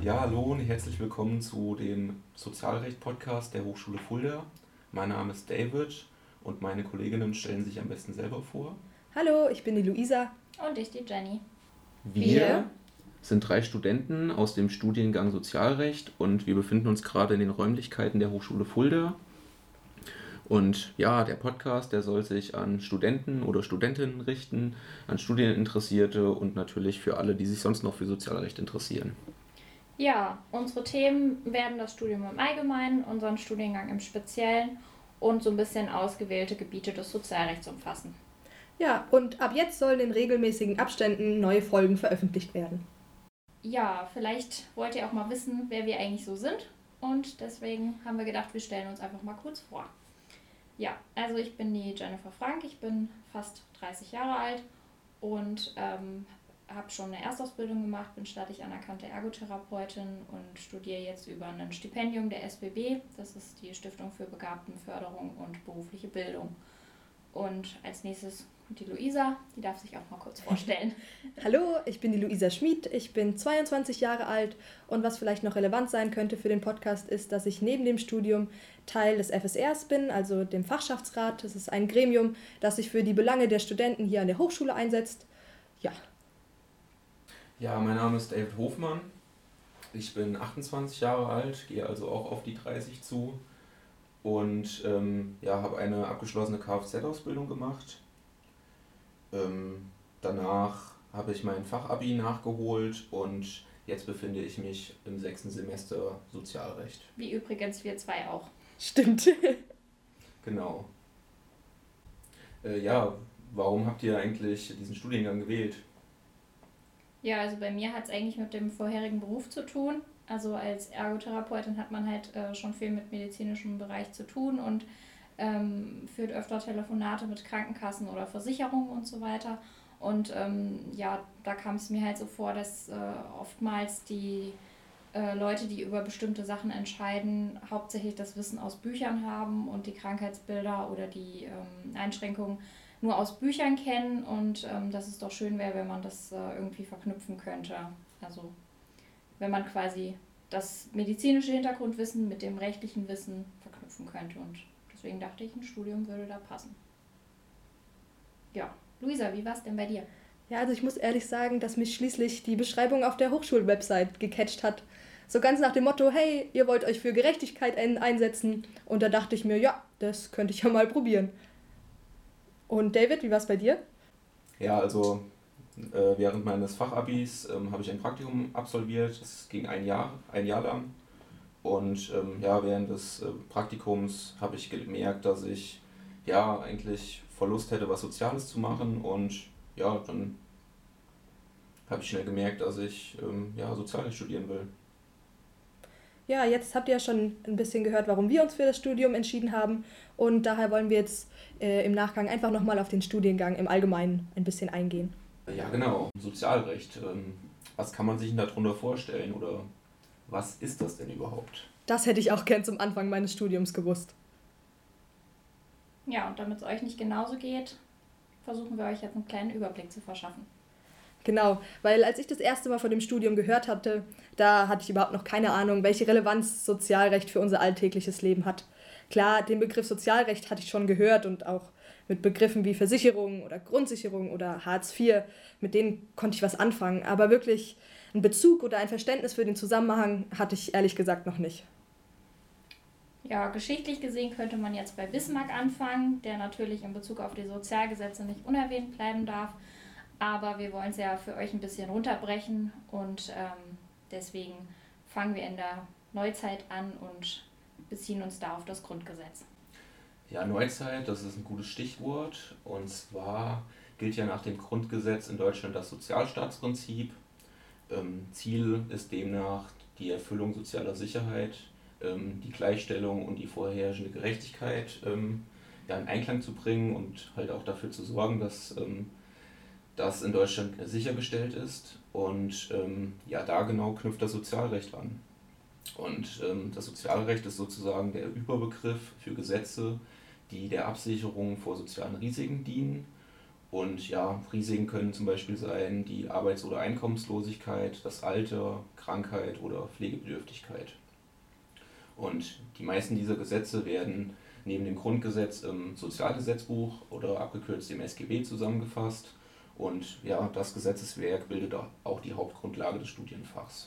Ja, hallo und herzlich willkommen zu dem Sozialrecht-Podcast der Hochschule Fulda. Mein Name ist David und meine Kolleginnen stellen sich am besten selber vor. Hallo, ich bin die Luisa. Und ich die Jenny. Wir sind 3 Studenten aus dem Studiengang Sozialrecht und wir befinden uns gerade in den Räumlichkeiten der Hochschule Fulda. Und ja, der Podcast, der soll sich an Studenten oder Studentinnen richten, an Studieninteressierte und natürlich für alle, die sich sonst noch für Sozialrecht interessieren. Ja, unsere Themen werden das Studium im Allgemeinen, unseren Studiengang im Speziellen und so ein bisschen ausgewählte Gebiete des Sozialrechts umfassen. Ja, und ab jetzt sollen in regelmäßigen Abständen neue Folgen veröffentlicht werden. Ja, vielleicht wollt ihr auch mal wissen, wer wir eigentlich so sind. Und deswegen haben wir gedacht, wir stellen uns einfach mal kurz vor. Ja, also ich bin die Jennifer Frank, ich bin fast 30 Jahre alt und habe schon eine Erstausbildung gemacht, bin staatlich anerkannte Ergotherapeutin und studiere jetzt über ein Stipendium der SBB. Das ist die Stiftung für Begabtenförderung und berufliche Bildung. Und als nächstes kommt die Luisa, die darf sich auch mal kurz vorstellen. Hallo, ich bin die Luisa Schmid, ich bin 22 Jahre alt und was vielleicht noch relevant sein könnte für den Podcast ist, dass ich neben dem Studium Teil des FSRs bin, also dem Fachschaftsrat. Das ist ein Gremium, das sich für die Belange der Studenten hier an der Hochschule einsetzt. Ja. Ja, mein Name ist David Hofmann. Ich bin 28 Jahre alt, gehe also auch auf die 30 zu und habe eine abgeschlossene Kfz-Ausbildung gemacht. Danach habe ich mein Fachabi nachgeholt und jetzt befinde ich mich im 6. Semester Sozialrecht. Wie übrigens wir 2 auch. Stimmt. Genau. Warum habt ihr eigentlich diesen Studiengang gewählt? Ja, also bei mir hat es eigentlich mit dem vorherigen Beruf zu tun. Also als Ergotherapeutin hat man halt schon viel mit medizinischem Bereich zu tun und führt öfter Telefonate mit Krankenkassen oder Versicherungen und so weiter. Und da kam es mir halt so vor, dass oftmals die Leute, die über bestimmte Sachen entscheiden, hauptsächlich das Wissen aus Büchern haben und die Krankheitsbilder oder die Einschränkungen nur aus Büchern kennen und dass es doch schön wäre, wenn man das irgendwie verknüpfen könnte. Also wenn man quasi das medizinische Hintergrundwissen mit dem rechtlichen Wissen verknüpfen könnte und deswegen dachte ich, ein Studium würde da passen. Ja, Luisa, wie war es denn bei dir? Ja, also ich muss ehrlich sagen, dass mich schließlich die Beschreibung auf der Hochschulwebsite gecatcht hat. So ganz nach dem Motto, hey, ihr wollt euch für Gerechtigkeit einsetzen. Und da dachte ich mir, ja, das könnte ich ja mal probieren. Und David, wie war es bei dir? Ja, also während meines Fachabis habe ich ein Praktikum absolviert. Das ging ein Jahr lang. Und während des Praktikums habe ich gemerkt, dass ich eigentlich voll Lust hätte, was Soziales zu machen. Und ja, dann habe ich schnell gemerkt, dass ich Sozialrecht studieren will. Ja, jetzt habt ihr ja schon ein bisschen gehört, warum wir uns für das Studium entschieden haben. Und daher wollen wir jetzt im Nachgang einfach nochmal auf den Studiengang im Allgemeinen ein bisschen eingehen. Ja, genau. Sozialrecht. Was kann man sich denn darunter vorstellen oder was ist das denn überhaupt? Das hätte ich auch gern zum Anfang meines Studiums gewusst. Ja, und damit es euch nicht genauso geht, versuchen wir euch jetzt einen kleinen Überblick zu verschaffen. Genau, weil als ich das erste Mal von dem Studium gehört hatte, da hatte ich überhaupt noch keine Ahnung, welche Relevanz Sozialrecht für unser alltägliches Leben hat. Klar, den Begriff Sozialrecht hatte ich schon gehört und auch mit Begriffen wie Versicherung oder Grundsicherung oder Hartz IV, mit denen konnte ich was anfangen. Aber wirklich einen Bezug oder ein Verständnis für den Zusammenhang hatte ich ehrlich gesagt noch nicht. Ja, geschichtlich gesehen könnte man jetzt bei Bismarck anfangen, der natürlich in Bezug auf die Sozialgesetze nicht unerwähnt bleiben darf. Aber wir wollen es ja für euch ein bisschen runterbrechen und deswegen fangen wir in der Neuzeit an und beziehen uns da auf das Grundgesetz. Ja, Neuzeit, das ist ein gutes Stichwort. Und zwar gilt ja nach dem Grundgesetz in Deutschland das Sozialstaatsprinzip. Ziel ist demnach die Erfüllung sozialer Sicherheit, die Gleichstellung und die vorherrschende Gerechtigkeit in Einklang zu bringen und halt auch dafür zu sorgen, dass das in Deutschland sichergestellt ist. Und da genau knüpft das Sozialrecht an. Und das Sozialrecht ist sozusagen der Überbegriff für Gesetze, die der Absicherung vor sozialen Risiken dienen Und ja, Risiken können zum Beispiel sein die Arbeits- oder Einkommenslosigkeit, das Alter, Krankheit oder Pflegebedürftigkeit. Und die meisten dieser Gesetze werden neben dem Grundgesetz im Sozialgesetzbuch oder abgekürzt dem SGB zusammengefasst. Und ja, das Gesetzeswerk bildet auch die Hauptgrundlage des Studienfachs.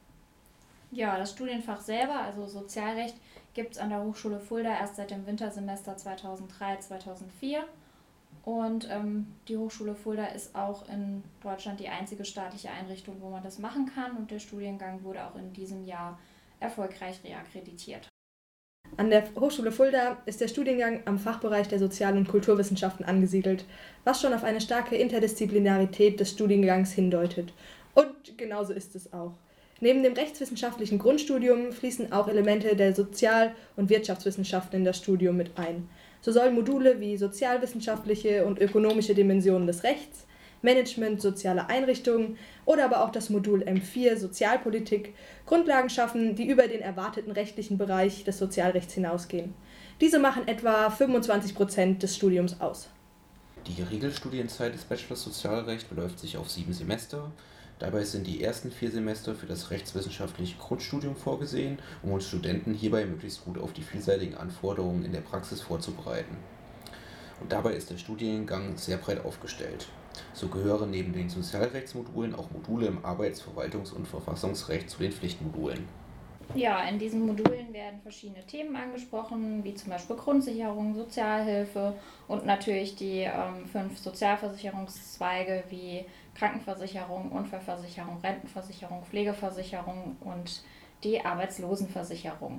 Ja, das Studienfach selber, also Sozialrecht, gibt es an der Hochschule Fulda erst seit dem Wintersemester 2003/2004. Und die Hochschule Fulda ist auch in Deutschland die einzige staatliche Einrichtung, wo man das machen kann. Und der Studiengang wurde auch in diesem Jahr erfolgreich reakkreditiert. An der Hochschule Fulda ist der Studiengang am Fachbereich der Sozial- und Kulturwissenschaften angesiedelt, was schon auf eine starke Interdisziplinarität des Studiengangs hindeutet. Und genauso ist es auch. Neben dem rechtswissenschaftlichen Grundstudium fließen auch Elemente der Sozial- und Wirtschaftswissenschaften in das Studium mit ein. So sollen Module wie sozialwissenschaftliche und ökonomische Dimensionen des Rechts, Management sozialer Einrichtungen oder aber auch das Modul M4 Sozialpolitik Grundlagen schaffen, die über den erwarteten rechtlichen Bereich des Sozialrechts hinausgehen. Diese machen etwa 25% des Studiums aus. Die Regelstudienzeit des Bachelors Sozialrecht beläuft sich auf 7 Semester. Dabei sind die ersten 4 Semester für das rechtswissenschaftliche Grundstudium vorgesehen, um uns Studenten hierbei möglichst gut auf die vielseitigen Anforderungen in der Praxis vorzubereiten. Und dabei ist der Studiengang sehr breit aufgestellt. So gehören neben den Sozialrechtsmodulen auch Module im Arbeits-, Verwaltungs- und Verfassungsrecht zu den Pflichtmodulen. Ja, in diesen Modulen werden verschiedene Themen angesprochen, wie zum Beispiel Grundsicherung, Sozialhilfe und natürlich die 5 Sozialversicherungszweige wie Krankenversicherung, Unfallversicherung, Rentenversicherung, Pflegeversicherung und die Arbeitslosenversicherung.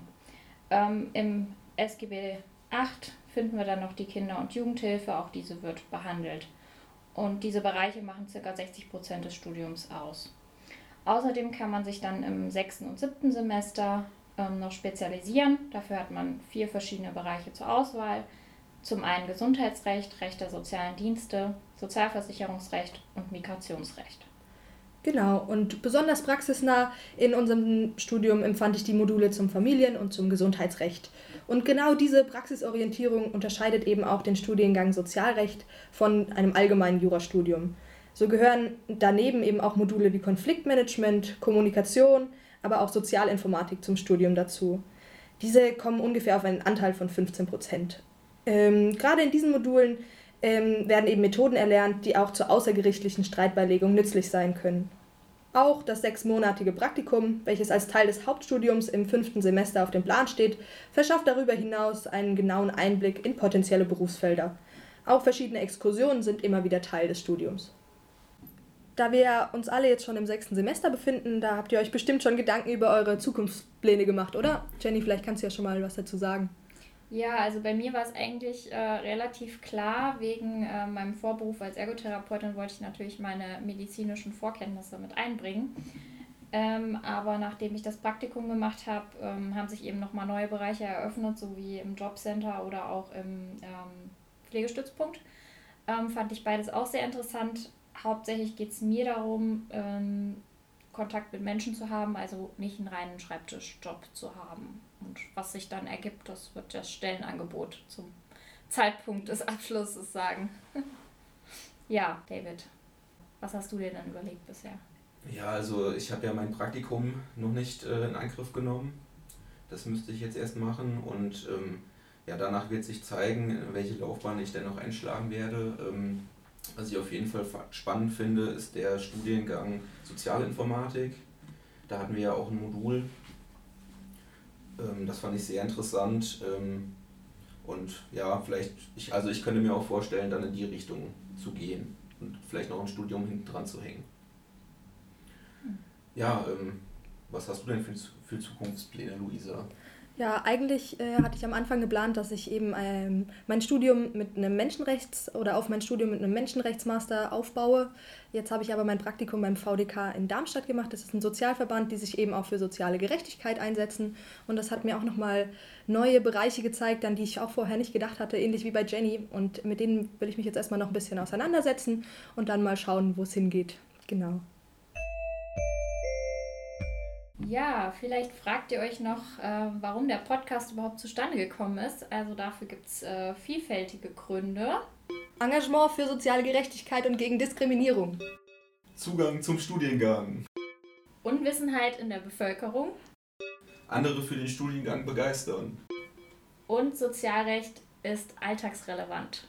Im SGB 8 finden wir dann noch die Kinder- und Jugendhilfe, auch diese wird behandelt. Und diese Bereiche machen ca. 60% des Studiums aus. Außerdem kann man sich dann im 6. und 7. Semester noch spezialisieren. Dafür hat man 4 verschiedene Bereiche zur Auswahl. Zum einen Gesundheitsrecht, Recht der sozialen Dienste, Sozialversicherungsrecht und Migrationsrecht. Genau, und besonders praxisnah in unserem Studium empfand ich die Module zum Familien- und zum Gesundheitsrecht. Und genau diese Praxisorientierung unterscheidet eben auch den Studiengang Sozialrecht von einem allgemeinen Jurastudium. So gehören daneben eben auch Module wie Konfliktmanagement, Kommunikation, aber auch Sozialinformatik zum Studium dazu. Diese kommen ungefähr auf einen Anteil von 15%. Gerade in diesen Modulen werden eben Methoden erlernt, die auch zur außergerichtlichen Streitbeilegung nützlich sein können. Auch das 6-monatige Praktikum, welches als Teil des Hauptstudiums im 5. Semester auf dem Plan steht, verschafft darüber hinaus einen genauen Einblick in potenzielle Berufsfelder. Auch verschiedene Exkursionen sind immer wieder Teil des Studiums. Da wir uns alle jetzt schon im 6. Semester befinden, da habt ihr euch bestimmt schon Gedanken über eure Zukunftspläne gemacht, oder? Jenny, vielleicht kannst du ja schon mal was dazu sagen. Ja, also bei mir war es eigentlich relativ klar, wegen meinem Vorberuf als Ergotherapeutin wollte ich natürlich meine medizinischen Vorkenntnisse mit einbringen. Aber nachdem ich das Praktikum gemacht habe, haben sich eben nochmal neue Bereiche eröffnet, so wie im Jobcenter oder auch im Pflegestützpunkt. Fand ich beides auch sehr interessant. Hauptsächlich geht es mir darum, Kontakt mit Menschen zu haben, also nicht einen reinen Schreibtischjob zu haben. Und was sich dann ergibt, das wird das Stellenangebot zum Zeitpunkt des Abschlusses sagen. Ja, David, was hast du dir denn überlegt bisher? Ja, also ich habe ja mein Praktikum noch nicht in Angriff genommen. Das müsste ich jetzt erst machen und ja, danach wird sich zeigen, welche Laufbahn ich denn noch einschlagen werde. Was ich auf jeden Fall spannend finde, ist der Studiengang Sozialinformatik. Da hatten wir ja auch ein Modul. Das fand ich sehr interessant. Und ja, ich könnte mir auch vorstellen, dann in die Richtung zu gehen und vielleicht noch ein Studium hinten dran zu hängen. Ja, was hast du denn für Zukunftspläne, Luisa? Ja, eigentlich hatte ich am Anfang geplant, dass ich eben mein Studium mit einem auf mein Studium mit einem Menschenrechtsmaster aufbaue. Jetzt habe ich aber mein Praktikum beim VDK in Darmstadt gemacht. Das ist ein Sozialverband, die sich eben auch für soziale Gerechtigkeit einsetzen. Und das hat mir auch nochmal neue Bereiche gezeigt, an die ich auch vorher nicht gedacht hatte, ähnlich wie bei Jenny. Und mit denen will ich mich jetzt erstmal noch ein bisschen auseinandersetzen und dann mal schauen, wo es hingeht. Genau. Ja, vielleicht fragt ihr euch noch, warum der Podcast überhaupt zustande gekommen ist. Also dafür gibt es vielfältige Gründe. Engagement für soziale Gerechtigkeit und gegen Diskriminierung. Zugang zum Studiengang. Unwissenheit in der Bevölkerung. Andere für den Studiengang begeistern. Und Sozialrecht ist alltagsrelevant.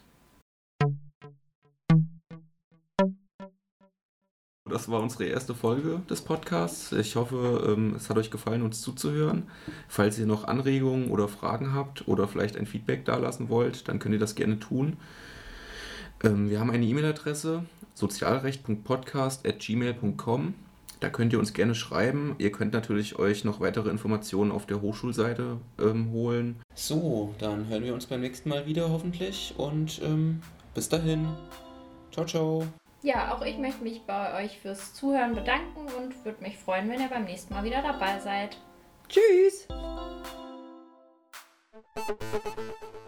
Das war unsere erste Folge des Podcasts. Ich hoffe, es hat euch gefallen, uns zuzuhören. Falls ihr noch Anregungen oder Fragen habt oder vielleicht ein Feedback dalassen wollt, dann könnt ihr das gerne tun. Wir haben eine E-Mail-Adresse, sozialrecht.podcast@gmail.com. Da könnt ihr uns gerne schreiben. Ihr könnt natürlich euch noch weitere Informationen auf der Hochschulseite holen. So, dann hören wir uns beim nächsten Mal wieder hoffentlich und bis dahin. Ciao, ciao. Ja, auch ich möchte mich bei euch fürs Zuhören bedanken und würde mich freuen, wenn ihr beim nächsten Mal wieder dabei seid. Tschüss!